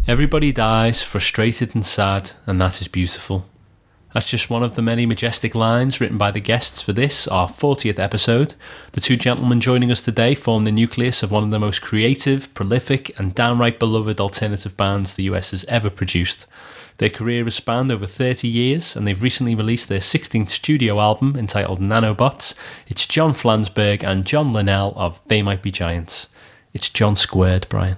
Everybody dies, frustrated and sad, and that is beautiful. That's just one of the many majestic lines written by the guests for this, our 40th episode. The two gentlemen joining us today form the nucleus of one of the most creative, prolific, and downright beloved alternative bands the US has ever produced. Their career has spanned over 30 years, and they've recently released their 16th studio album entitled Nanobots. It's John Flansburgh and John Linnell of They Might Be Giants. It's John Squared, Brian.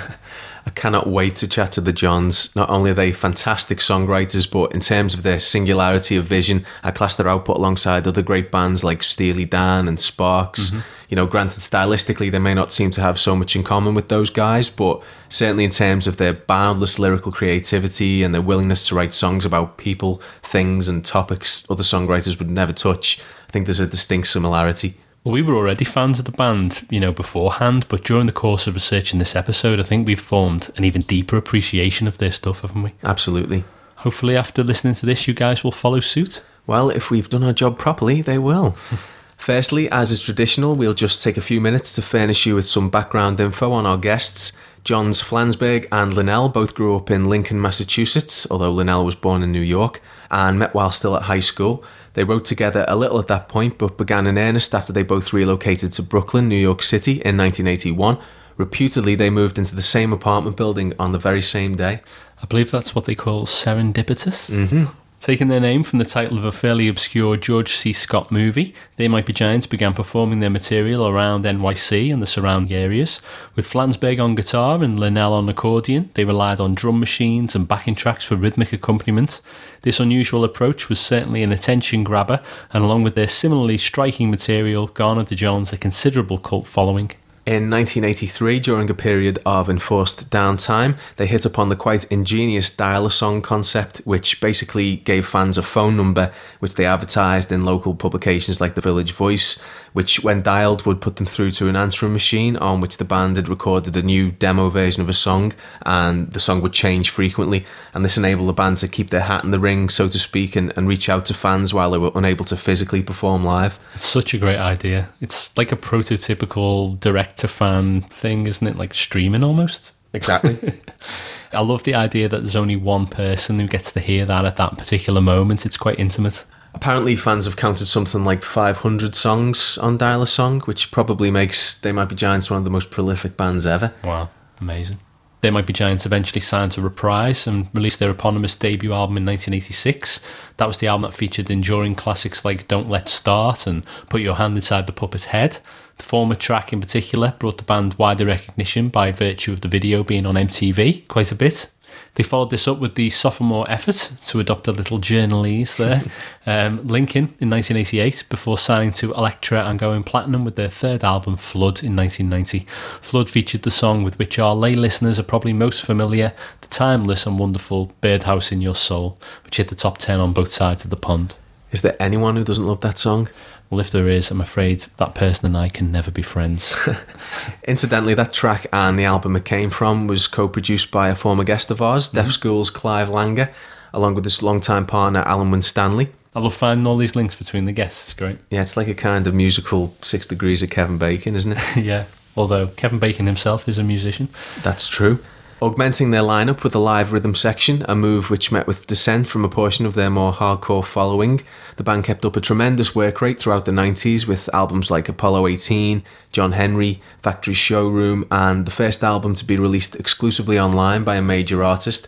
I cannot wait to chat to the Johns. Not only are they fantastic songwriters, but in terms of their singularity of vision, I class their output alongside other great bands like Steely Dan and Sparks. Mm-hmm. You know, granted, stylistically, they may not seem to have so much in common with those guys, but certainly in terms of their boundless lyrical creativity and their willingness to write songs about people, things, and topics other songwriters would never touch, I think there's a distinct similarity. Well, we were already fans of the band, beforehand, but during the course of researching this episode, I think we've formed an even deeper appreciation of their stuff, haven't we? Absolutely. Hopefully, after listening to this, you guys will follow suit. Well, if we've done our job properly, they will. Firstly, as is traditional, we'll just take a few minutes to furnish you with some background info on our guests. Johns Flansburgh and Linnell both grew up in Lincoln, Massachusetts, although Linnell was born in New York, and met while still at high school. They wrote together a little at that point, but began in earnest after they both relocated to Brooklyn, New York City in 1981. Reputedly, they moved into the same apartment building on the very same day. I believe that's what they call serendipitous. Mm-hmm. Taking their name from the title of a fairly obscure George C. Scott movie, They Might Be Giants began performing their material around NYC and the surrounding areas. With Flansburgh on guitar and Linnell on accordion, they relied on drum machines and backing tracks for rhythmic accompaniment. This unusual approach was certainly an attention grabber, and along with their similarly striking material, garnered the Johns a considerable cult following. In 1983, during a period of enforced downtime, they hit upon the quite ingenious dial-a-song concept, which basically gave fans a phone number, which they advertised in local publications like the Village Voice, which, when dialed, would put them through to an answering machine on which the band had recorded a new demo version of a song, and the song would change frequently, and this enabled the band to keep their hat in the ring, so to speak, and reach out to fans while they were unable to physically perform live. It's such a great idea. It's like a prototypical direct-to-fan thing, isn't it? Like streaming almost. Exactly. I love the idea that there's only one person who gets to hear that at that particular moment. It's quite intimate. Apparently, fans have counted something like 500 songs on Dial-a-Song, which probably makes They Might Be Giants one of the most prolific bands ever. Wow, amazing. They Might Be Giants eventually signed to Reprise and released their eponymous debut album in 1986. That was the album that featured enduring classics like Don't Let's Start and Put Your Hand Inside the Puppet's Head. The former track in particular brought the band wider recognition by virtue of the video being on MTV quite a bit. They followed this up with the sophomore effort, to adopt a little journalese there, Lincoln in 1988, before signing to Elektra and going platinum with their third album, Flood, in 1990. Flood featured the song with which our lay listeners are probably most familiar, the timeless and wonderful Birdhouse in Your Soul, which hit the top 10 on both sides of the pond. Is there anyone who doesn't love that song? Well, if there is, I'm afraid that person and I can never be friends. Incidentally, that track and the album it came from was co-produced by a former guest of ours, Deaf School's Clive Langer, along with his longtime partner, Alan Winstanley. I love finding all these links between the guests. It's great. Yeah, it's like a kind of musical 6 Degrees of Kevin Bacon, isn't it? Yeah, although Kevin Bacon himself is a musician. That's true. Augmenting their lineup with a live rhythm section, a move which met with dissent from a portion of their more hardcore following. The band kept up a tremendous work rate throughout the 90s with albums like Apollo 18, John Henry, Factory Showroom, and the first album to be released exclusively online by a major artist,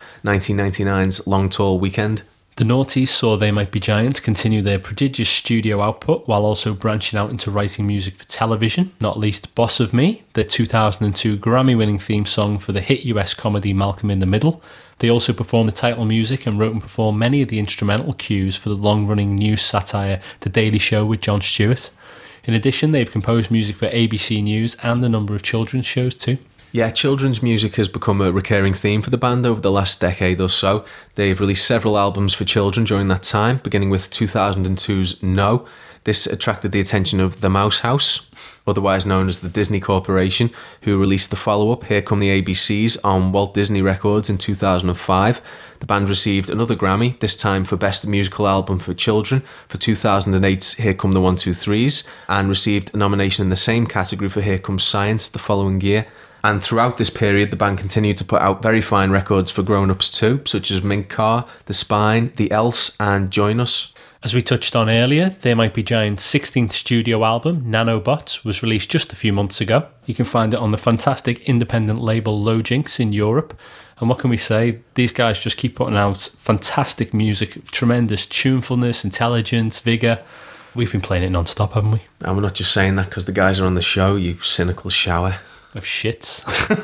1999's Long Tall Weekend. The Naughties saw They Might Be Giants continue their prodigious studio output while also branching out into writing music for television, not least Boss of Me, their 2002 Grammy-winning theme song for the hit US comedy Malcolm in the Middle. They also performed the title music and wrote and performed many of the instrumental cues for the long-running news satire The Daily Show with Jon Stewart. In addition, they've composed music for ABC News and a number of children's shows too. Yeah, children's music has become a recurring theme for the band over the last decade or so. They've released several albums for children during that time, beginning with 2002's No. This attracted the attention of The Mouse House, otherwise known as the Disney Corporation, who released the follow-up Here Come the ABCs on Walt Disney Records in 2005. The band received another Grammy, this time for Best Musical Album for Children, for 2008's Here Come the 1-2-3s, and received a nomination in the same category for Here Comes Science the following year. And throughout this period, the band continued to put out very fine records for grown-ups too, such as Mink Car, The Spine, The Else, and Join Us. As we touched on earlier, They Might Be Giants' 16th studio album, Nanobots, was released just a few months ago. You can find it on the fantastic independent label Low Jinx in Europe. And what can we say? These guys just keep putting out fantastic music, tremendous tunefulness, intelligence, vigour. We've been playing it non-stop, haven't we? And we're not just saying that because the guys are on the show, you cynical shower. Of shits.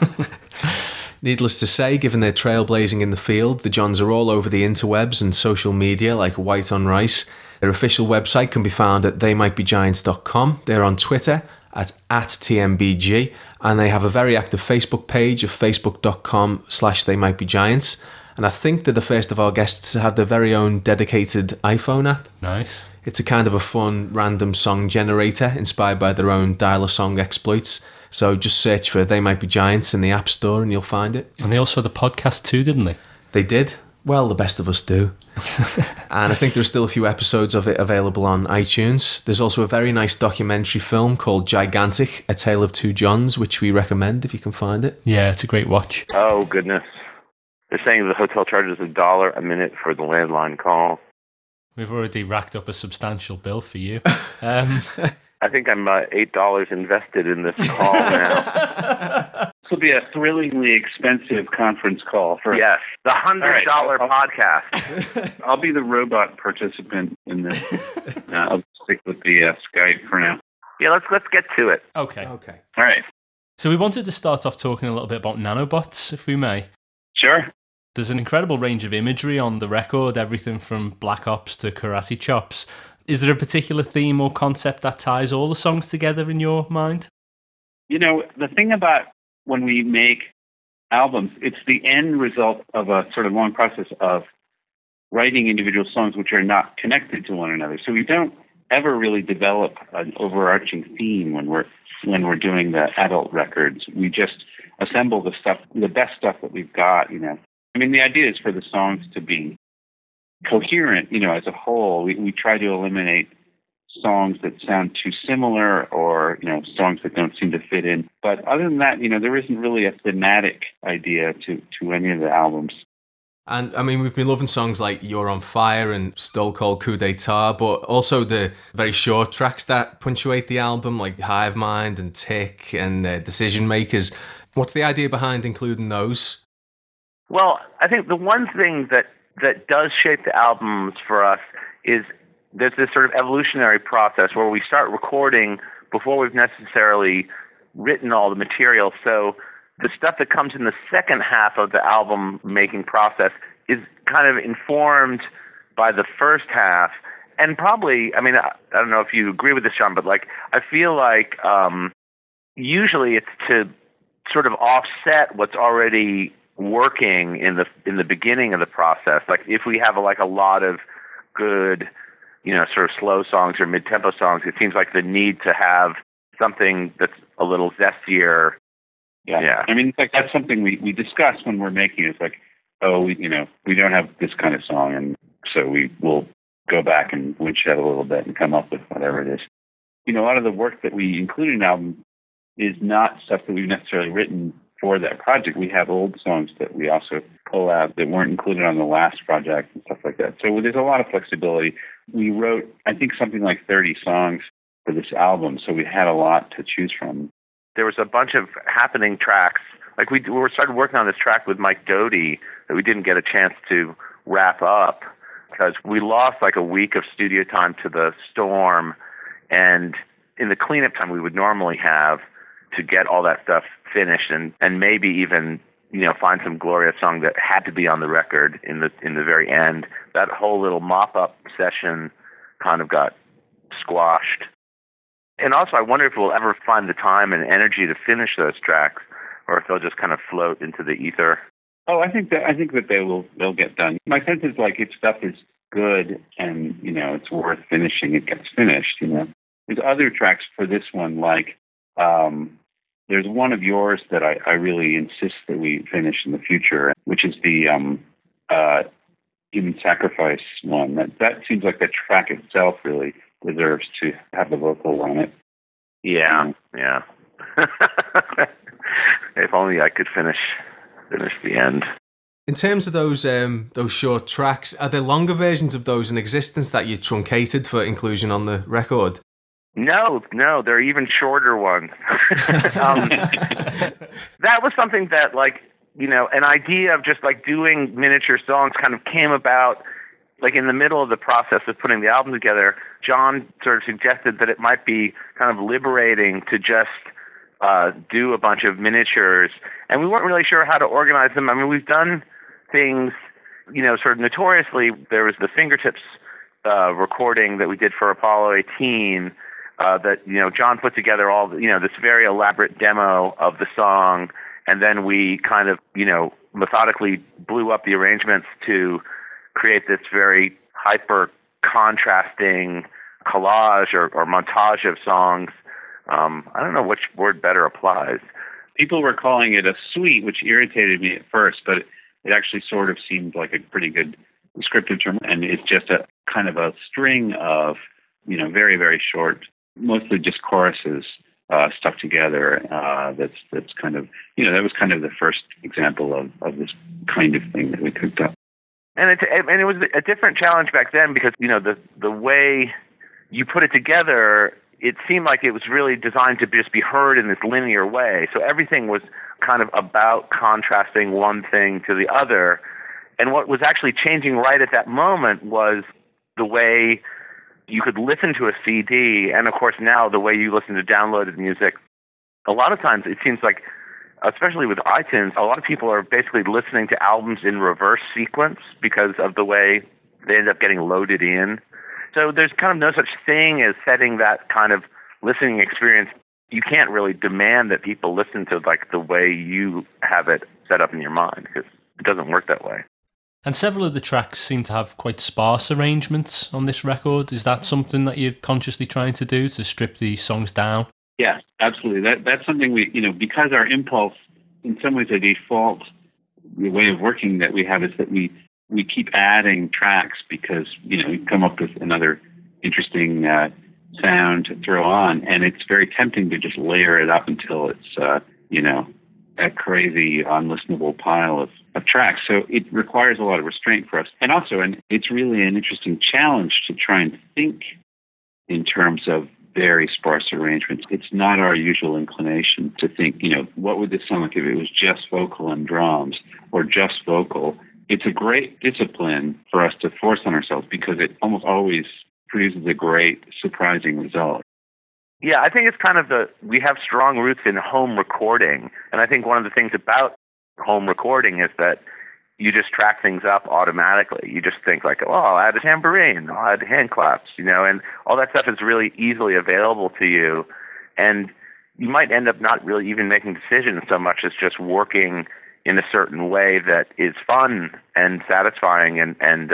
Needless to say, given their trailblazing in the field, the Johns are all over the interwebs and social media like white on rice. Their official website can be found at theymightbegiants.com. They're on Twitter at @TMBG, and they have a very active Facebook page of facebook.com/theymightbegiants. And I think they're the first of our guests to have their very own dedicated iPhone app. Nice. It's a kind of a fun, random song generator inspired by their own dial-a-song exploits. So just search for They Might Be Giants in the App Store and you'll find it. And they also had a podcast too, didn't they? They did. Well, the best of us do. And I think there's still a few episodes of it available on iTunes. There's also a very nice documentary film called Gigantic, A Tale of Two Johns, which we recommend if you can find it. Yeah, it's a great watch. Oh, goodness. They're saying the hotel charges $1 a minute for the landline call. We've already racked up a substantial bill for you. I think I'm $8 invested in this call now. This will be a thrillingly expensive conference call for Yes, the $100 All right, podcast. I'll be the robot participant in this. I'll stick with the Skype for now. Yeah, let's get to it. Okay. All right. So we wanted to start off talking a little bit about nanobots, if we may. Sure. There's an incredible range of imagery on the record, everything from Black Ops to Karate Chops. Is there a particular theme or concept that ties all the songs together in your mind? You know, the thing about when we make albums, it's the end result of a sort of long process of writing individual songs which are not connected to one another. So we don't ever really develop an overarching theme when we're doing the adult records. We just assemble the best stuff that we've got, you know. I mean, the idea is for the songs to be coherent, you know, as a whole. We try to eliminate songs that sound too similar or, you know, songs that don't seem to fit in. But other than that, you know, there isn't really a thematic idea to any of the albums. And I mean, we've been loving songs like You're on Fire and Stole Cold Coup d'Etat, but also the very short tracks that punctuate the album, like Hive Mind and Tick and Decision Makers. What's the idea behind including those? Well, I think the one thing that does shape the albums for us is there's this sort of evolutionary process where we start recording before we've necessarily written all the material. So the stuff that comes in the second half of the album making process is kind of informed by the first half. And probably, I mean, I don't know if you agree with this, Sean, but like, I feel like usually it's to sort of offset what's already working in the beginning of the process. Like if we have a lot of good, you know, sort of slow songs or mid-tempo songs, it seems like the need to have something that's a little zestier. Yeah. I mean, it's like that's something we discuss when we're making it. It's like, oh, we don't have this kind of song, and so we will go back and woodshed a little bit and come up with whatever it is. You know, a lot of the work that we include in an album is not stuff that we've necessarily written for that project. We have old songs that we also pull out that weren't included on the last project and stuff like that. So there's a lot of flexibility. We wrote, I think, something like 30 songs for this album, so we had a lot to choose from. There was a bunch of happening tracks. Like we started working on this track with Mike Doty that we didn't get a chance to wrap up because we lost like a week of studio time to the storm, and in the cleanup time we would normally have to get all that stuff finished and maybe even, you know, find some Gloria song that had to be on the record in the very end. That whole little mop-up session kind of got squashed. And also I wonder if we'll ever find the time and energy to finish those tracks or if they'll just kind of float into the ether. Oh, I think that they'll get done. My sense is like if stuff is good and, you know, it's worth finishing, it gets finished, you know. There's other tracks for this one, like there's one of yours that I really insist that we finish in the future, which is the Human Sacrifice one. That seems like the track itself really deserves to have the vocal on it. Yeah. If if only I could finish the end. In terms of those short tracks, are there longer versions of those in existence that you truncated for inclusion on the record? No, there are even shorter ones. That was something that, like, you know, an idea of just like doing miniature songs kind of came about like in the middle of the process of putting the album together. John sort of suggested that it might be kind of liberating to just do a bunch of miniatures, and we weren't really sure how to organize them. I mean, we've done things, you know, sort of notoriously. There was the Fingertips recording that we did for Apollo 18 that, you know, John put together all, you know, this very elaborate demo of the song, and then we kind of, you know, methodically blew up the arrangements to create this very hyper contrasting collage or montage of songs. I don't know which word better applies. People were calling it a suite, which irritated me at first, but it actually sort of seemed like a pretty good descriptive term. And it's just a kind of a string of, you know, very, very short, mostly just choruses stuck together. That's kind of, you know, that was kind of the first example of this kind of thing that we cooked up. And it was a different challenge back then because, you know, the way you put it together, it seemed like it was really designed to just be heard in this linear way. So everything was kind of about contrasting one thing to the other. And what was actually changing right at that moment was the way you could listen to a CD, and of course now the way you listen to downloaded music. A lot of times it seems like, especially with iTunes, a lot of people are basically listening to albums in reverse sequence because of the way they end up getting loaded in. So there's kind of no such thing as setting that kind of listening experience. You can't really demand that people listen to like the way you have it set up in your mind because it doesn't work that way. And several of the tracks seem to have quite sparse arrangements on this record. Is that something that you're consciously trying to do, to strip the songs down? Yeah, absolutely. That's something we, you know, because our impulse, in some ways, the default, the way of working that we have is that we keep adding tracks because, you know, we come up with another interesting sound to throw on, and it's very tempting to just layer it up until it's, you know, a crazy, unlistenable pile of tracks. So it requires a lot of restraint for us. And also, and it's really an interesting challenge to try and think in terms of very sparse arrangements. It's not our usual inclination to think, you know, what would this sound like if it was just vocal and drums or just vocal? It's a great discipline for us to force on ourselves because it almost always produces a great, surprising result. Yeah, I think it's kind of we have strong roots in home recording. And I think one of the things about home recording is that you just track things up automatically. You just think like, oh, I'll add a tambourine, I'll add hand claps, you know, and all that stuff is really easily available to you. And you might end up not really even making decisions so much as just working in a certain way that is fun and satisfying and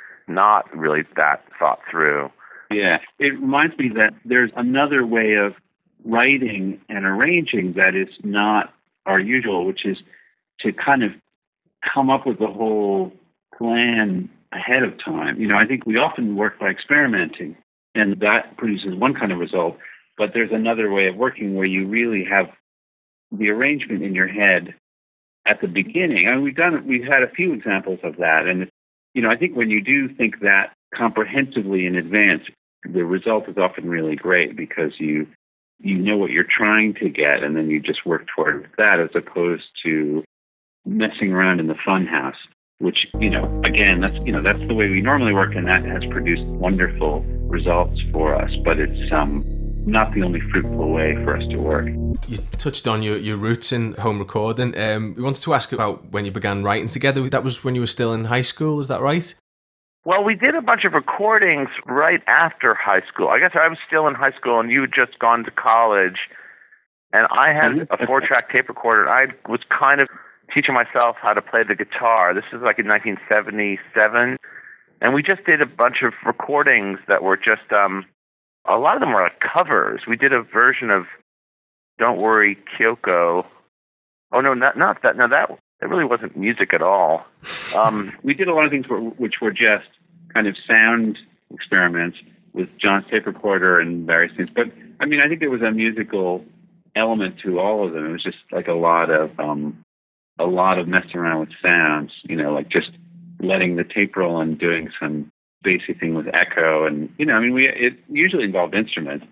not really that thought through. Yeah, it reminds me that there's another way of writing and arranging that is not our usual, which is to kind of come up with the whole plan ahead of time. You know, I think we often work by experimenting, and that produces one kind of result, but there's another way of working where you really have the arrangement in your head at the beginning. I mean, we've had a few examples of that, and, you know, I think when you do think that comprehensively in advance, the result is often really great because you know what you're trying to get, and then you just work toward that as opposed to messing around in the fun house, which, you know, again, that's the way we normally work, and that has produced wonderful results for us, but it's not the only fruitful way for us to work. You touched on your roots in home recording. We wanted to ask about when you began writing together. That was when you were still in high school, is that right? Well, we did a bunch of recordings right after high school. I guess I was still in high school and you had just gone to college, and I had a 4-track tape recorder. I was kind of teaching myself how to play the guitar. This is like in 1977. And we just did a bunch of recordings that were just, a lot of them were like covers. We did a version of Don't Worry, Kyoko. Oh, no, not that. No, that really wasn't music at all. We did a lot of things which were just kind of sound experiments with John's tape recorder and various things. But, I mean, I think there was a musical element to all of them. It was just like a lot of messing around with sounds, like just letting the tape roll and doing some basic thing with echo, and it usually involved instruments.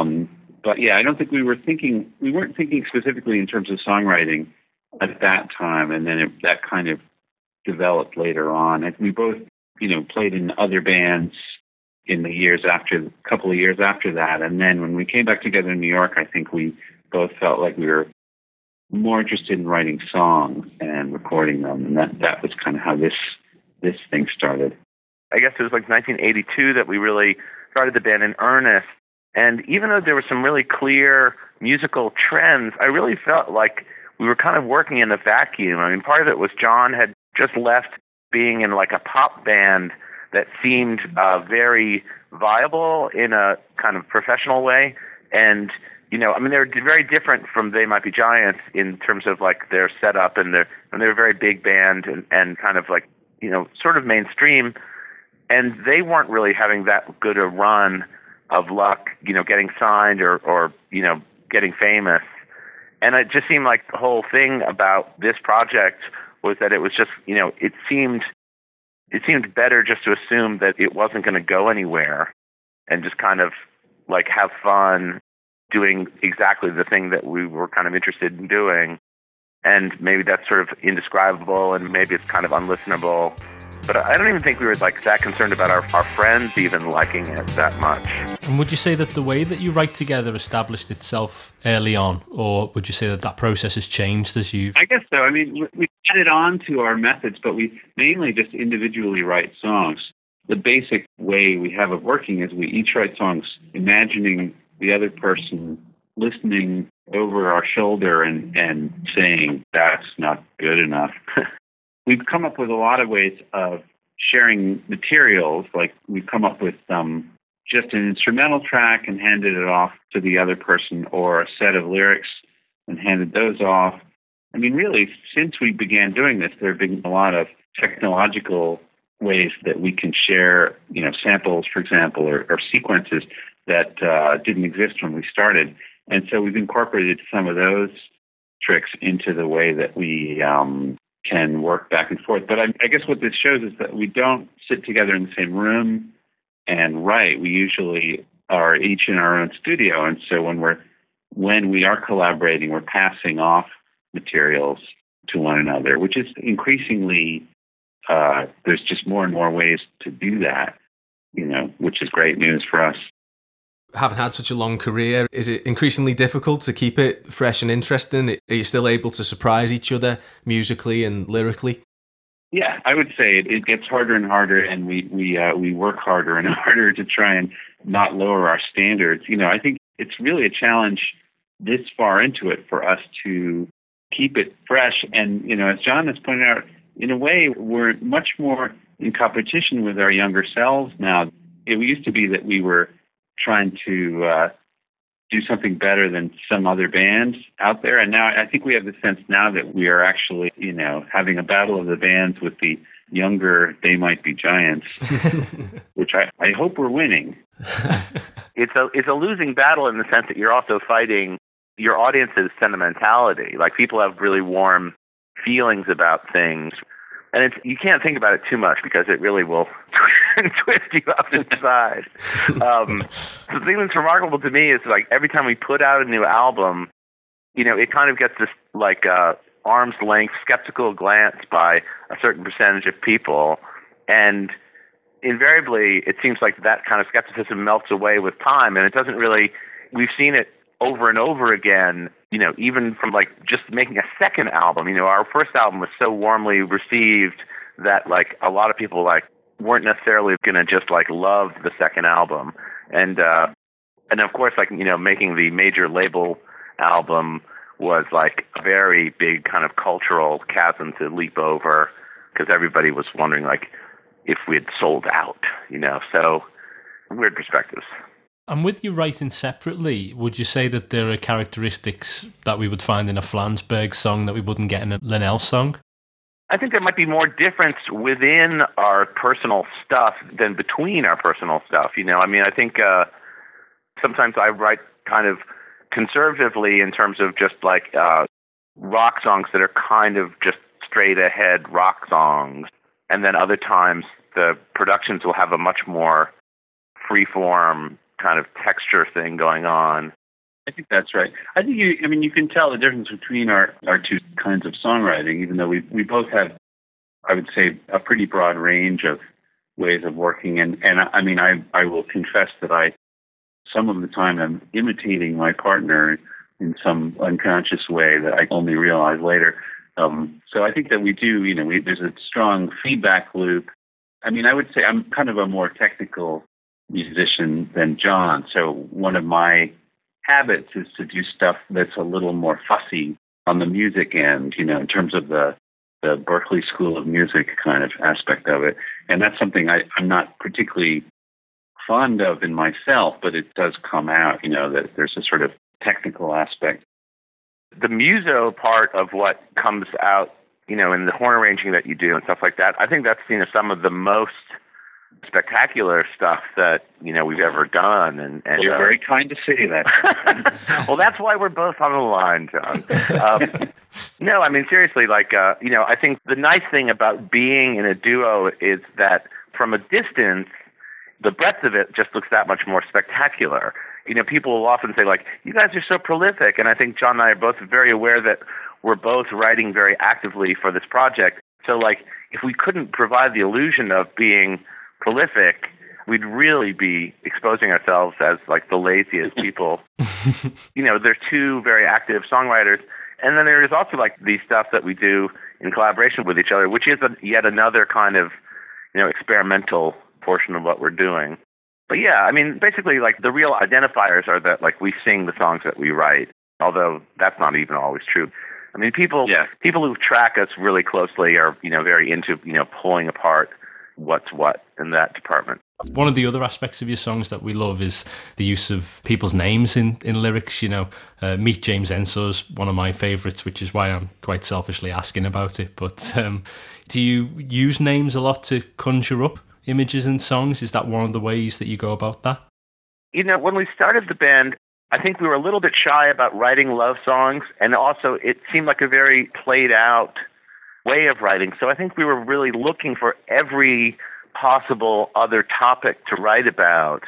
But yeah, I don't think we weren't thinking specifically in terms of songwriting at that time, and then that kind of developed later on. And we both, played in other bands in the couple of years after that. And then when we came back together in New York, I think we both felt like we were more interested in writing songs and recording them. And that was kind of how this thing started. I guess it was like 1982 that we really started the band in earnest. And even though there were some really clear musical trends, I really felt like we were kind of working in a vacuum. I mean, part of it was John had just left being in like a pop band that seemed very viable in a kind of professional way. And, they're very different from They Might Be Giants in terms of like their setup, and they're a very big band and kind of like, sort of mainstream. And they weren't really having that good a run of luck, getting signed or getting famous. And it just seemed like the whole thing about this project was that it was just, it seemed better just to assume that it wasn't going to go anywhere and just kind of like have fun doing exactly the thing that we were kind of interested in doing. And maybe that's sort of indescribable, and maybe it's kind of unlistenable. But I don't even think we were like that concerned about our friends even liking it that much. And would you say that the way that you write together established itself early on, or would you say that process has changed as you've... I guess so. I mean, we added on to our methods, but we mainly just individually write songs. The basic way we have of working is we each write songs imagining the other person listening over our shoulder and saying, that's not good enough. We've come up with a lot of ways of sharing materials. Like we've come up with just an instrumental track and handed it off to the other person, or a set of lyrics and handed those off. I mean, really, since we began doing this, there have been a lot of technological ways that we can share, samples, for example, or sequences that didn't exist when we started. And so we've incorporated some of those tricks into the way that we can work back and forth. But I guess what this shows is that we don't sit together in the same room and write. We usually are each in our own studio. And so when we are collaborating, we're passing off materials to one another, which is increasingly, there's just more and more ways to do that, which is great news for us. Having had such a long career, is it increasingly difficult to keep it fresh and interesting? Are you still able to surprise each other musically and lyrically? Yeah, I would say it gets harder and harder, and we work harder and harder to try and not lower our standards. I think it's really a challenge this far into it for us to keep it fresh. And, as John has pointed out, in a way, we're much more in competition with our younger selves now. It used to be that we were trying to do something better than some other bands out there. And now I think we have the sense now that we are actually, having a battle of the bands with the younger They Might Be Giants, which I hope we're winning. It's a losing battle in the sense that you're also fighting your audience's sentimentality. Like, people have really warm feelings about things. And you can't think about it too much because it really will twist you up inside. The thing that's remarkable to me is, like, every time we put out a new album, it kind of gets this like arm's length skeptical glance by a certain percentage of people, and invariably it seems like that kind of skepticism melts away with time, and it doesn't really. We've seen it over and over again, even from like just making a second album. Our first album was so warmly received that like a lot of people like weren't necessarily going to just like love the second album. And of course, like, making the major label album was like a very big kind of cultural chasm to leap over, because everybody was wondering like if we had sold out, so weird perspectives. And with you writing separately, would you say that there are characteristics that we would find in a Flansburgh song that we wouldn't get in a Linnell song? I think there might be more difference within our personal stuff than between our personal stuff. I think sometimes I write kind of conservatively in terms of just like rock songs that are kind of just straight ahead rock songs. And then other times the productions will have a much more freeform kind of texture thing going on. I think that's right. I think you can tell the difference between our two kinds of songwriting, even though we both have, I would say, a pretty broad range of ways of working. And I will confess that some of the time I'm imitating my partner in some unconscious way that I only realize later. So I think that we do, there's a strong feedback loop. I mean, I would say I'm kind of a more technical musician than John. So one of my habits is to do stuff that's a little more fussy on the music end, in terms of the Berklee School of Music kind of aspect of it. And that's something I'm not particularly fond of in myself, but it does come out, that there's a sort of technical aspect. The muso part of what comes out, in the horn arranging that you do and stuff like that, I think that's, some of the most spectacular stuff that, we've ever done. And you're very kind to say that. Well, that's why we're both on the line, John. No, I mean, seriously, I think the nice thing about being in a duo is that from a distance, the breadth of it just looks that much more spectacular. People will often say, you guys are so prolific. And I think John and I are both very aware that we're both writing very actively for this project. So, if we couldn't provide the illusion of being prolific, we'd really be exposing ourselves as, the laziest people. There's two very active songwriters. And then there is also, the stuff that we do in collaboration with each other, which is yet another kind of, experimental portion of what we're doing. But yeah, I mean, basically, the real identifiers are that, we sing the songs that we write, although that's not even always true. I mean, people who track us really closely are, very into, pulling apart what's what in that department. One of the other aspects of your songs that we love is the use of people's names in lyrics. Meet James Ensor is one of my favourites, which is why I'm quite selfishly asking about it. But do you use names a lot to conjure up images in songs? Is that one of the ways that you go about that? When we started the band, I think we were a little bit shy about writing love songs, and also it seemed like a very played out way of writing. So I think we were really looking for every possible other topic to write about.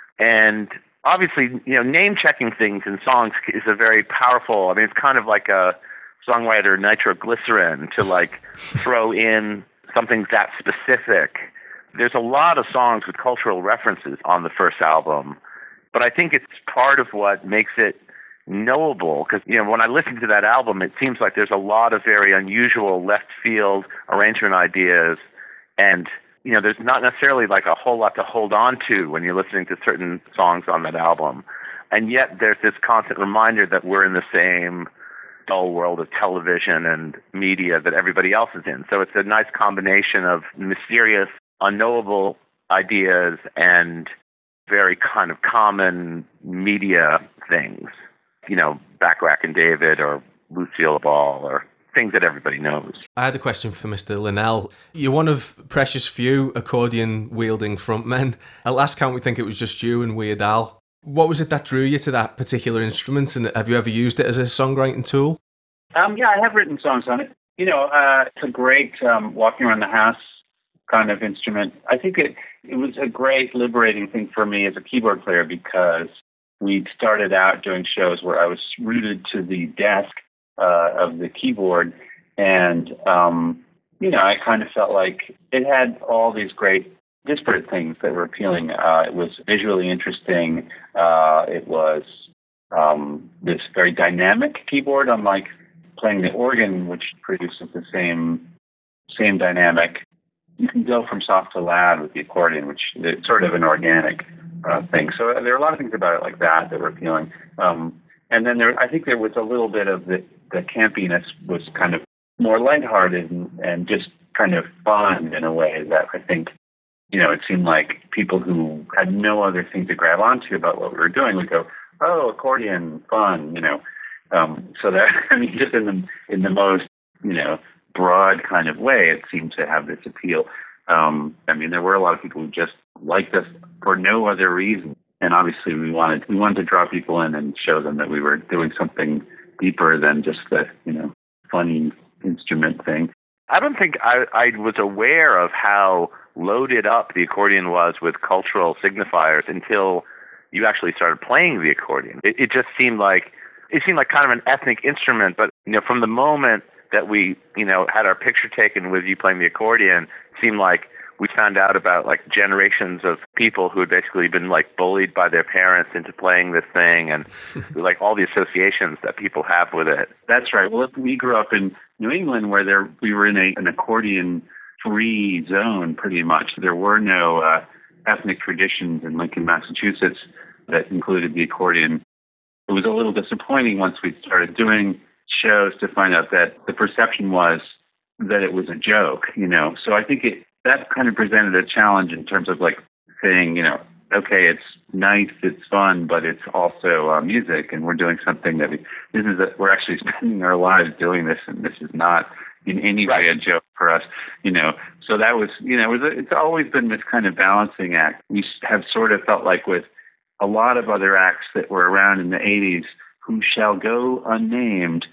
And obviously, name checking things in songs is a very powerful, it's kind of like a songwriter nitroglycerin to throw in something that specific. There's a lot of songs with cultural references on the first album, but I think it's part of what makes it knowable, because when I listen to that album, it seems like there's a lot of very unusual left field arrangement ideas, and there's not necessarily a whole lot to hold on to when you're listening to certain songs on that album, and yet there's this constant reminder that we're in the same dull world of television and media that everybody else is in. So it's a nice combination of mysterious, unknowable ideas and very kind of common media things. Backrack and David or Lucille Ball or things that everybody knows. I had a question for Mr. Linnell. You're one of precious few accordion-wielding frontmen. At last count, we think it was just you and Weird Al. What was it that drew you to that particular instrument, and have you ever used it as a songwriting tool? Yeah, I have written songs on it. It's a great walking around the house kind of instrument. I think it was a great liberating thing for me as a keyboard player, because we started out doing shows where I was rooted to the desk of the keyboard, and I kind of felt like it had all these great disparate things that were appealing. It was visually interesting. It was this very dynamic keyboard, unlike playing the organ, which produces the same dynamic. You can go from soft to loud with the accordion, which is sort of an organic thing. So there are a lot of things about it like that were appealing. And then I think there was a little bit of the campiness was kind of more lighthearted and just kind of fun in a way that I think, it seemed like people who had no other thing to grab onto about what we were doing would go, oh, accordion, fun, So that, just in the most, broad kind of way, it seemed to have this appeal. There were a lot of people who just liked us for no other reason. And obviously we wanted to draw people in and show them that we were doing something deeper than just the, funny instrument thing. I don't think I was aware of how loaded up the accordion was with cultural signifiers until you actually started playing the accordion. It just seemed like kind of an ethnic instrument, but from the moment that we had our picture taken with you playing the accordion, it seemed like we found out about like generations of people who had basically been like bullied by their parents into playing this thing, and like all the associations that people have with it. That's right. Well, we grew up in New England where we were in an accordion-free zone pretty much. There were no ethnic traditions in Lincoln, Massachusetts that included the accordion. It was a little disappointing once we started doing shows to find out that the perception was that it was a joke, So I think that kind of presented a challenge in terms of like saying, okay, it's nice, it's fun, but it's also music, and we're doing something that we're actually spending our lives doing this, and this is not in any way a joke for us, So that was, it's always been this kind of balancing act. We have sort of felt like with a lot of other acts that were around in the 80s who shall go unnamed,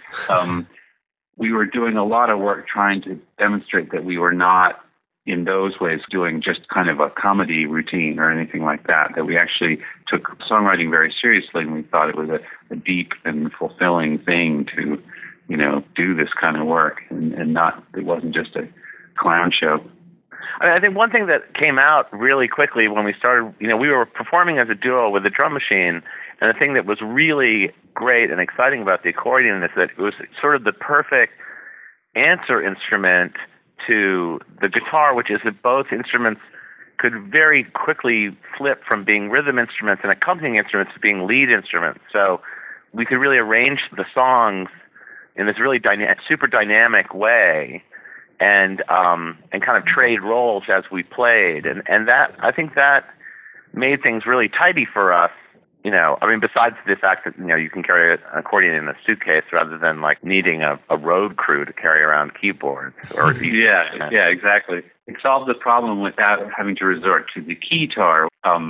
we were doing a lot of work trying to demonstrate that we were not in those ways doing just kind of a comedy routine or anything like that, that we actually took songwriting very seriously, and we thought it was a deep and fulfilling thing to, do this kind of work, and not, it wasn't just a clown show. I think one thing that came out really quickly when we started, we were performing as a duo with the drum machine, and the thing that was really great and exciting about the accordion is that it was sort of the perfect answer instrument to the guitar, which is that both instruments could very quickly flip from being rhythm instruments and accompanying instruments to being lead instruments. So we could really arrange the songs in this really super dynamic way, and kind of trade roles as we played, and that, I think that made things really tidy for us. Besides the fact that, you can carry an accordion in a suitcase rather than like needing a road crew to carry around keyboards. Or yeah, exactly. It solved the problem without having to resort to the keytar.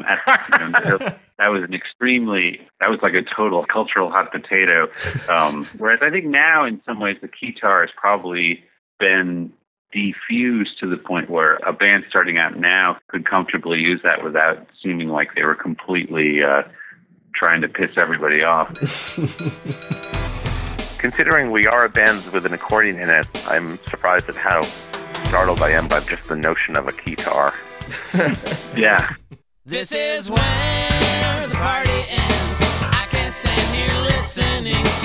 That was like a total cultural hot potato. Whereas I think now in some ways the keytar has probably been diffused to the point where a band starting out now could comfortably use that without seeming like they were completely trying to piss everybody off. Considering we are a band with an accordion in it, I'm surprised at how startled I am by just the notion of a keytar. Yeah. This is where the party ends. I can't stand here listening to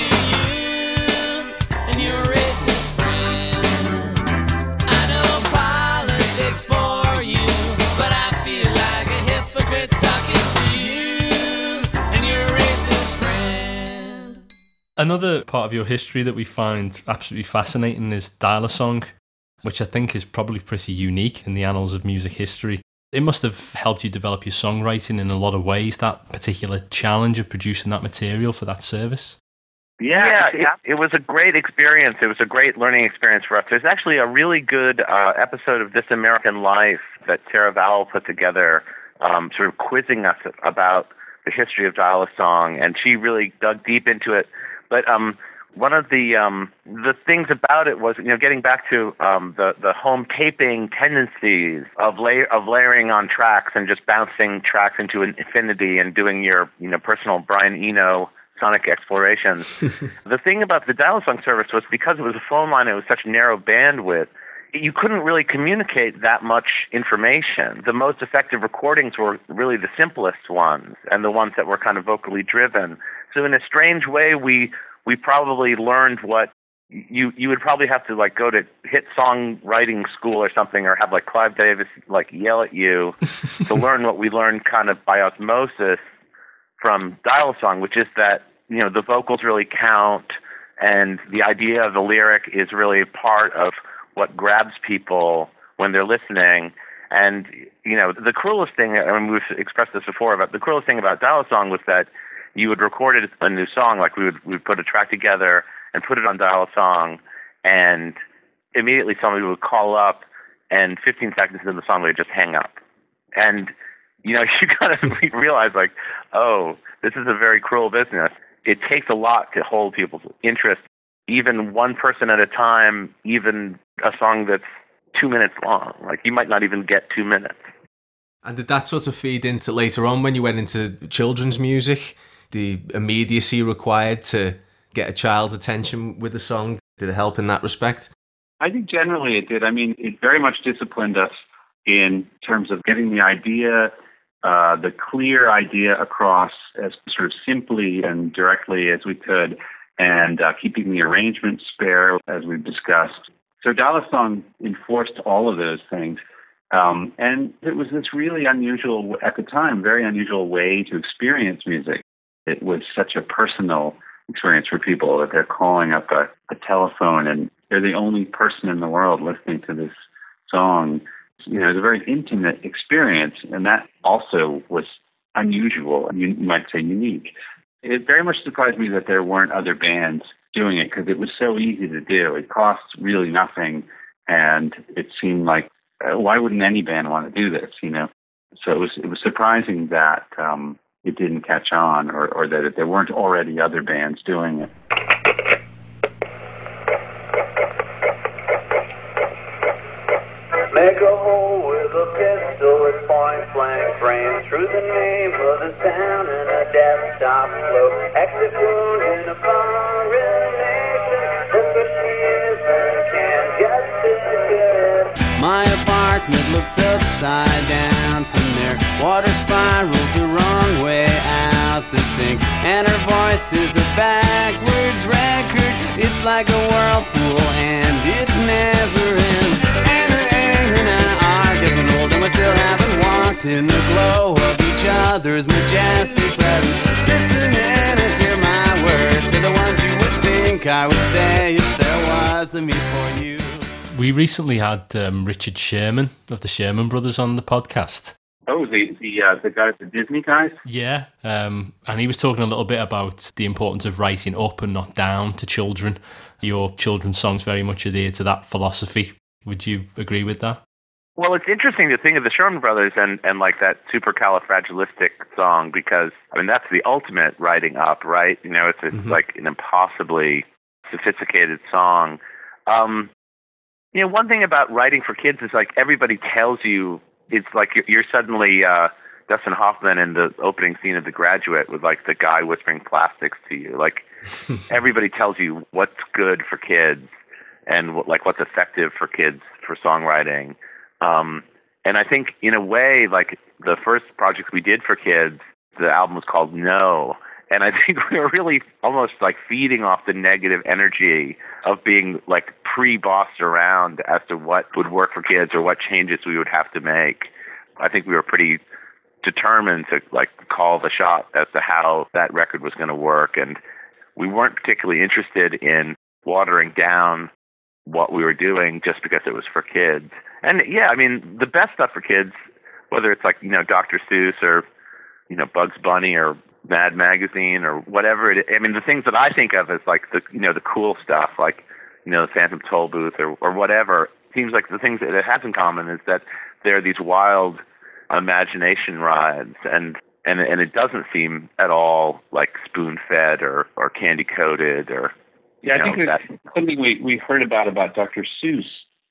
you and your racist friend. I know politics bore you, but I feel like a hypocrite talking to you and your racist friend. Another part of your history that we find absolutely fascinating is Dial-A-Song, which I think is probably pretty unique in the annals of music history. It must have helped you develop your songwriting in a lot of ways, that particular challenge of producing that material for that service. Yeah, it was a great experience. It was a great learning experience for us. There's actually a really good episode of This American Life that Sarah Vowell put together, sort of quizzing us about the history of Dial-A-Song, and she really dug deep into it. But one of the things about it was, getting back to the home taping tendencies of layering on tracks and just bouncing tracks into infinity and doing your personal Brian Eno sonic explorations. The thing about the Dial-A-Song service was because it was a phone line, it was such narrow bandwidth, you couldn't really communicate that much information. The most effective recordings were really the simplest ones and the ones that were kind of vocally driven. So in a strange way, we probably learned what you would probably have to like go to hit songwriting school or something, or have like Clive Davis like yell at you to learn what we learned kind of by osmosis from Dial-A-Song, which is that the vocals really count, and the idea of the lyric is really part of what grabs people when they're listening. And the cruelest thing, we've expressed this before, but the cruelest thing about Dial-A-Song was that you would record a new song, like we would put a track together and put it on Dial-A-Song, and immediately somebody would call up, and 15 seconds into the song they would just hang up. And you know, you kind of realize like, oh, this is a very cruel business. It takes a lot to hold people's interest, even one person at a time, even a song that's 2 minutes long. Like, you might not even get 2 minutes. And did that sort of feed into later on when you went into children's music? The immediacy required to get a child's attention with a song, did it help in that respect? I think generally it did. I mean, it very much disciplined us in terms of getting the idea, the clear idea across as sort of simply and directly as we could, and keeping the arrangement spare, as we've discussed. So Dallas Song enforced all of those things. And it was this really unusual, at the time, very unusual way to experience music. It was such a personal experience for people that they're calling up a telephone and they're the only person in the world listening to this song. You know, it's a very intimate experience, and that also was unusual, and you might say unique. It very much surprised me that there weren't other bands doing it because it was so easy to do. It cost really nothing, and it seemed like, why wouldn't any band want to do this, you know? So it was surprising that it didn't catch on, or that there weren't already other bands doing it. Make a hole with a pistol at point blank range through the name of the town and a desktop float. Exit wound in a foreign nation. That's what she is and can't just sit. My apartment looks upside down from there. Water spirals the wrong way out the sink, and her voice is a backwards record. It's like a whirlpool and it never ends. And I are getting old and we still haven't walked in the glow of each other's majestic presence. Listen in and hear my words are the ones you would think I would say if there was a me for you. We recently had Richard Sherman of the Sherman Brothers on the podcast. Oh, the guys, the Disney guys? Yeah, and he was talking a little bit about the importance of writing up and not down to children. Your children's songs very much adhere to that philosophy. Would you agree with that? Well, it's interesting to think of the Sherman Brothers and like that supercalifragilistic song, because, I mean, that's the ultimate writing up, right? You know, it's like an impossibly sophisticated song. You know, one thing about writing for kids is like everybody tells you, it's like you're suddenly Dustin Hoffman in the opening scene of The Graduate with like the guy whispering plastics to you. Like everybody tells you what's good for kids and what's effective for kids for songwriting. And I think in a way, like the first project we did for kids, the album was called No. And I think we were really almost like feeding off the negative energy of being like pre-bossed around as to what would work for kids or what changes we would have to make. I think we were pretty determined to like call the shot as to how that record was going to work. And we weren't particularly interested in watering down what we were doing just because it was for kids. And yeah, I mean, the best stuff for kids, whether it's like, you know, Dr. Seuss or, you know, Bugs Bunny or Mad Magazine or whatever it is. I mean, the things that I think of as like the, you know, the cool stuff, like, you know, the Phantom Toll Booth or whatever, seems like the things that it has in common is that there are these wild imagination rides, and it doesn't seem at all like spoon-fed or candy-coated or, yeah, I think it's something we heard about Dr. Seuss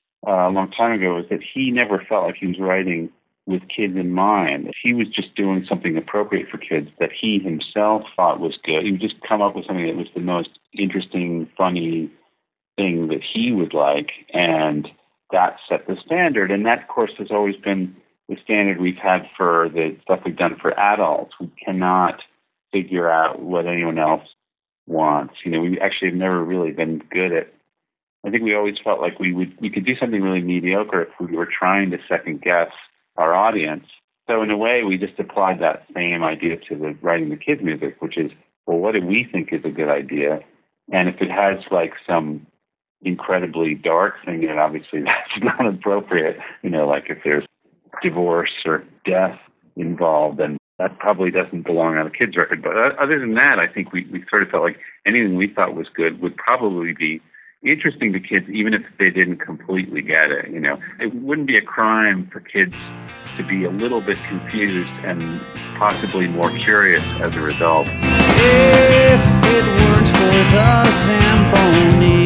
a long time ago, is that he never felt like he was writing with kids in mind. He was just doing something appropriate for kids that he himself thought was good. He would just come up with something that was the most interesting, funny thing that he would like, and that set the standard. And that, of course, has always been the standard we've had for the stuff we've done for adults. We cannot figure out what anyone else wants. You know, we actually have never really been good at. I think we always felt like we could do something really mediocre if we were trying to second guess our audience. So in a way, we just applied that same idea to the writing the kids' music, which is, well, what do we think is a good idea? And if it has like some incredibly dark thing in it, obviously that's not appropriate. You know, like if there's divorce or death involved, then that probably doesn't belong on a kids' record. But other than that, I think we sort of felt like anything we thought was good would probably be interesting to kids, even if they didn't completely get it. You know, it wouldn't be a crime for kids to be a little bit confused and possibly more curious as a result. If it weren't for the Zamboni,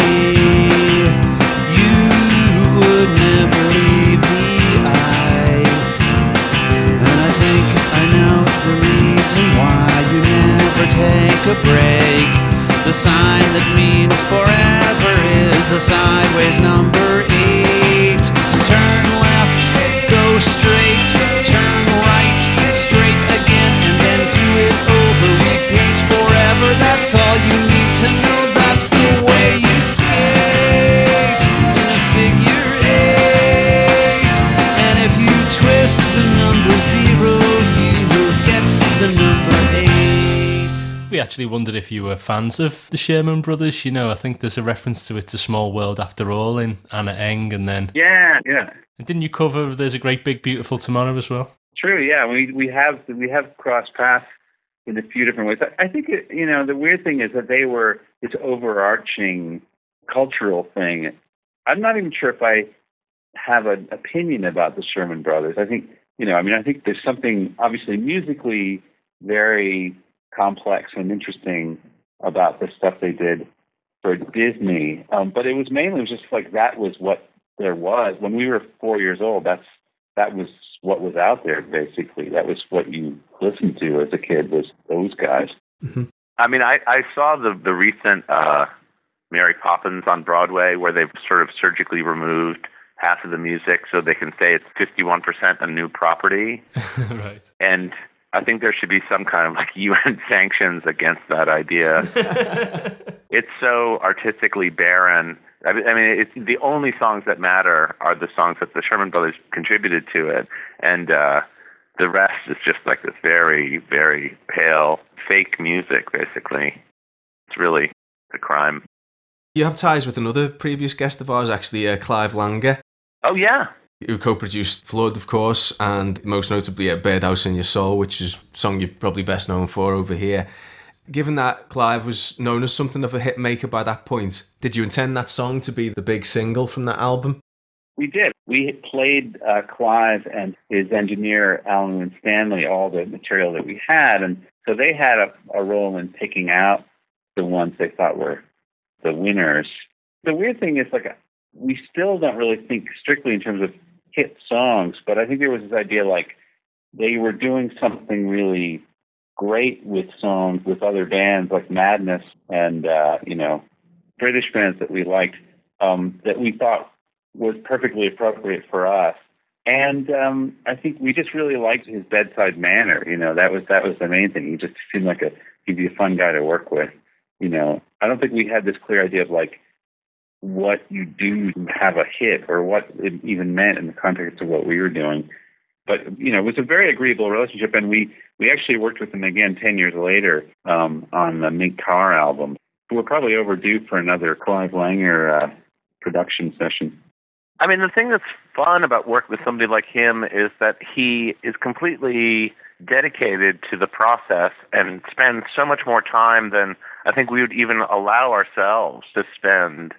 you would never leave the ice. And I think I know the reason why you never take a break. The sign that means forever is a sideways number 8. Turn left, go straight, turn right, straight again, and then do it over. Repeat forever, that's all you need to know. That's the way you skate in a figure 8. And if you twist the number 0, you will get the number 8. We actually wondered if you were fans of the Sherman Brothers. You know, I think there's a reference to It's a Small World After All in Anna Eng, and then... Yeah. And didn't you cover There's a Great Big Beautiful Tomorrow as well? True, yeah. We have crossed paths in a few different ways. I think, the weird thing is that they were this overarching cultural thing. I'm not even sure if I have an opinion about the Sherman Brothers. I think, I think there's something obviously musically very complex and interesting about the stuff they did for Disney. But it was just like that was what there was. When we were 4 years old, that was what was out there, basically. That was what you listened to as a kid, was those guys. Mm-hmm. I mean, I saw the recent Mary Poppins on Broadway, where they've sort of surgically removed half of the music so they can say it's 51% a new property. Right. And I think there should be some kind of UN sanctions against that idea. It's so artistically barren. I mean, it's the only songs that matter are the songs that the Sherman Brothers contributed to it, and the rest is just like this very, very pale fake music. Basically, it's really a crime. You have ties with another previous guest of ours, actually, Clive Langer. Oh yeah. Who co-produced Flood, of course, and most notably Birdhouse in Your Soul, which is a song you're probably best known for over here. Given that Clive was known as something of a hit maker by that point, did you intend that song to be the big single from that album? We did. We played Clive and his engineer, Alan Winstanley, all the material that we had, and so they had a role in picking out the ones they thought were the winners. The weird thing is, we still don't really think strictly in terms of hit songs, but I think there was this idea they were doing something really great with songs with other bands like Madness and British bands that we liked, that we thought was perfectly appropriate for us. And I think we just really liked his bedside manner. That was the main thing. He just seemed like he'd be a fun guy to work with. I don't think we had this clear idea of what you do to have a hit or what it even meant in the context of what we were doing. But, it was a very agreeable relationship, and we actually worked with him again 10 years later on the Mink Car album. We're probably overdue for another Clive Langer production session. I mean, the thing that's fun about working with somebody like him is that he is completely dedicated to the process and spends so much more time than I think we would even allow ourselves to spend.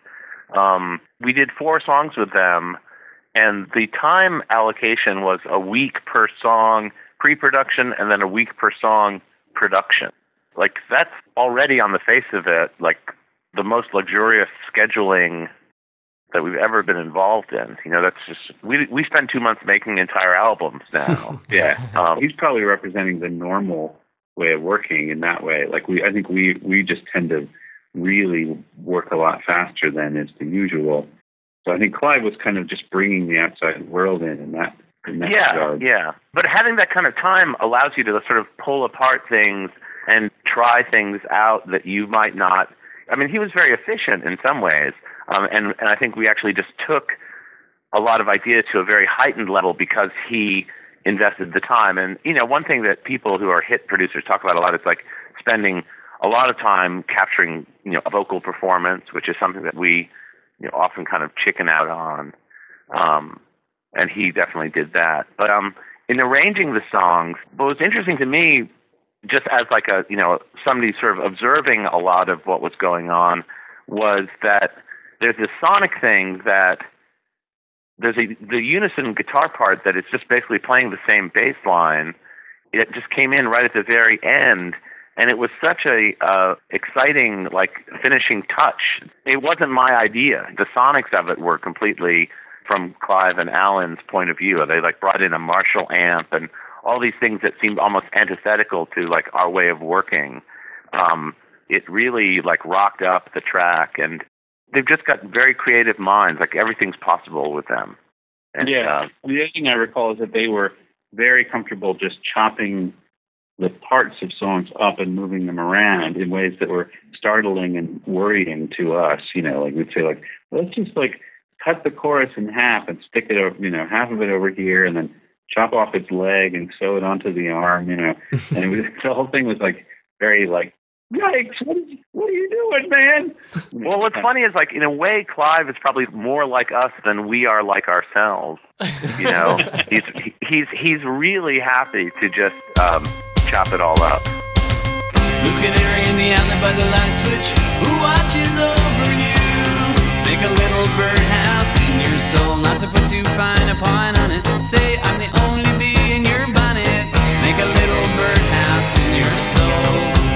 We did 4 songs with them, and the time allocation was a week per song pre-production and then a week per song production. That's already on the face of it, the most luxurious scheduling that we've ever been involved in. That's just, we spend 2 months making entire albums now. Yeah. He's probably representing the normal way of working in that way. I think we just tend to really work a lot faster than is the usual. So I think Clive was kind of just bringing the outside world in that regard. Yeah. But having that kind of time allows you to sort of pull apart things and try things out that you might not. I mean, he was very efficient in some ways, and I think we actually just took a lot of ideas to a very heightened level because he invested the time. And one thing that people who are hit producers talk about a lot is spending a lot of time capturing, a vocal performance, which is something that we, often kind of chicken out on. And he definitely did that. But in arranging the songs, what was interesting to me, just as somebody sort of observing a lot of what was going on, was that there's this sonic thing that there's the unison guitar part that it's just basically playing the same bass line. It just came in right at the very end, and it was such a exciting, like, finishing touch. It wasn't my idea. The sonics of it were completely from Clive and Alan's point of view. They, like, brought in a Marshall amp and all these things that seemed almost antithetical to, like, our way of working. It really, like, rocked up the track, and they've just got very creative minds. Like, everything's possible with them. And, the other thing I recall is that they were very comfortable just chopping the parts of songs up and moving them around in ways that were startling and worrying to us. You know, like, we'd say, like, let's just, like, cut the chorus in half and stick it over, you know, half of it over here, and then chop off its leg and sew it onto the arm, you know. And it was, the whole thing was, like, very, like, yikes, what are you doing, man? Well, what's funny is, like, in a way, Clive is probably more like us than we are like ourselves. You know, he's really happy to just chop it all up. Blue canary in the outlet by the light switch, who watches over you? Make a little birdhouse in your soul, not to put too fine a point on it. Say I'm the only bee in your bonnet. Make a little birdhouse in your soul.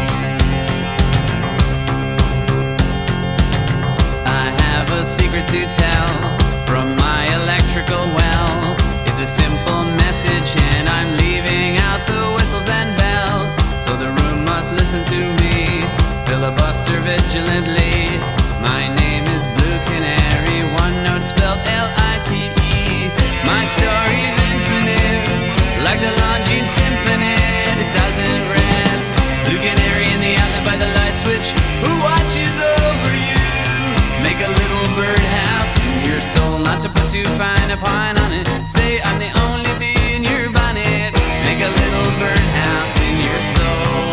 I have a secret to tell from my electrical well. It's a simple message and I'm leaving out the whistles and bells. So the room must listen to me, filibuster vigilantly. My name is Blue Canary, one note spelled L-I-T-E. My story's infinite, like the Longines Symphony. It doesn't rest. Blue Canary in the outlet by the light switch, who watches over you? Make a little birdhouse in your soul, not to put too fine a point on it. Say I'm the only bee in your bonnet. Make a little birdhouse in your soul.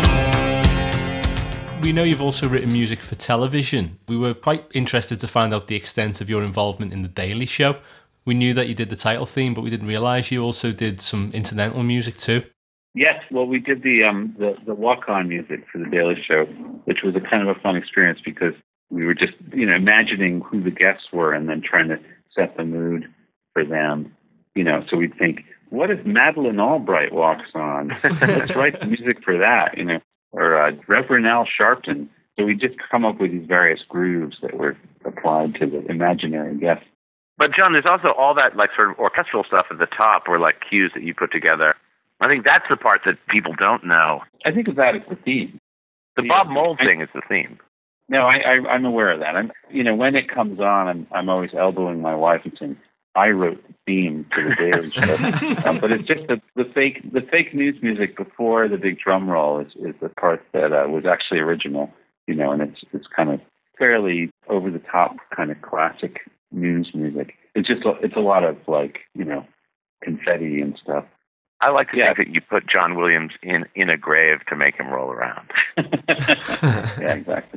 We know you've also written music for television. We were quite interested to find out the extent of your involvement in The Daily Show. We knew that you did the title theme, but we didn't realise you also did some incidental music too. Yes, well, we did the walk-on music for The Daily Show, which was a kind of a fun experience because we were just, you know, imagining who the guests were and then trying to set the mood for them. You know, so we'd think, what if Madeleine Albright walks on? Let's write the music for that, you know, or Reverend Al Sharpton. So we just come up with these various grooves that were applied to the imaginary guests. But John, there's also all that, like, sort of orchestral stuff at the top, or like cues that you put together. I think that's the part that people don't know. I think of that as the theme. The Bob Mould thing is the theme. No, I'm aware of that. You know, when it comes on, I'm always elbowing my wife and saying, I wrote the theme to The Daily Show. But it's just the fake news music before the big drum roll is the part that was actually original, you know, and it's kind of fairly over the top kind of classic news music. It's a lot of, like, you know, confetti and stuff. I like to think that you put John Williams in a grave to make him roll around. Yeah, exactly.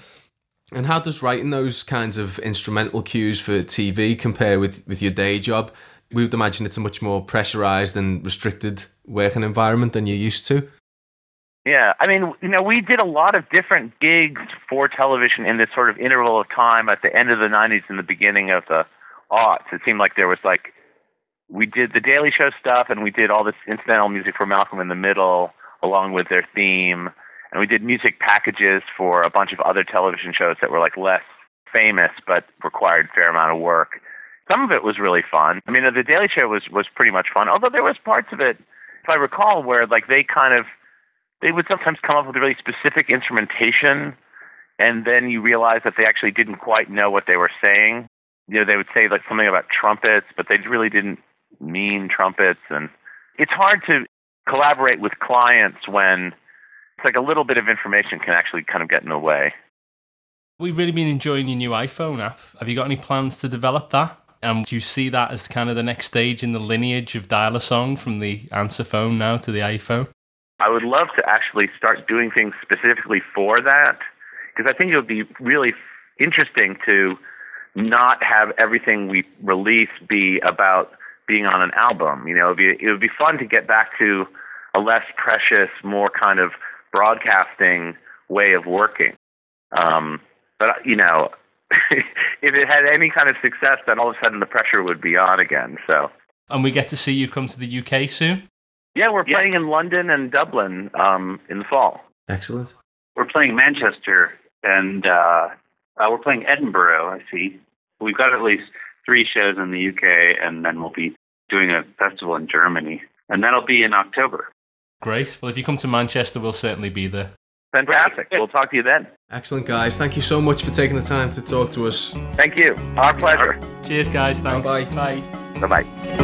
And how does writing those kinds of instrumental cues for TV compare with your day job? We would imagine it's a much more pressurized and restricted working environment than you're used to. Yeah, I mean, you know, we did a lot of different gigs for television in this sort of interval of time at the end of the 90s and the beginning of the aughts. It seemed like there was, like, we did the Daily Show stuff and we did all this incidental music for Malcolm in the Middle along with their theme. And we did music packages for a bunch of other television shows that were, like, less famous but required a fair amount of work. Some of it was really fun. I mean, the Daily Show was pretty much fun, although there was parts of it, if I recall, where, like, they would sometimes come up with really specific instrumentation, and then you realize that they actually didn't quite know what they were saying. You know, they would say, like, something about trumpets, but they really didn't mean trumpets. And it's hard to collaborate with clients when it's like a little bit of information can actually kind of get in the way. We've really been enjoying your new iPhone app. Have you got any plans to develop that? And do you see that as kind of the next stage in the lineage of Dial-A-Song from the answer phone now to the iPhone? I would love to actually start doing things specifically for that, because I think it would be really interesting to not have everything we release be about being on an album. You know, it would be fun to get back to a less precious, more kind of broadcasting way of working. But, you know, if it had any kind of success, then all of a sudden the pressure would be on again. So. And we get to see you come to the UK soon? Yeah, we're playing in London and Dublin in the fall. Excellent. We're playing Manchester, and we're playing Edinburgh, I see. We've got at least 3 shows in the UK, and then we'll be doing a festival in Germany. And that'll be in October. Great. Well, if you come to Manchester, we'll certainly be there. Fantastic. We'll talk to you then. Excellent, guys. Thank you so much for taking the time to talk to us. Thank you. Our pleasure. Cheers, guys. Thanks. Bye-bye. Bye. Bye-bye.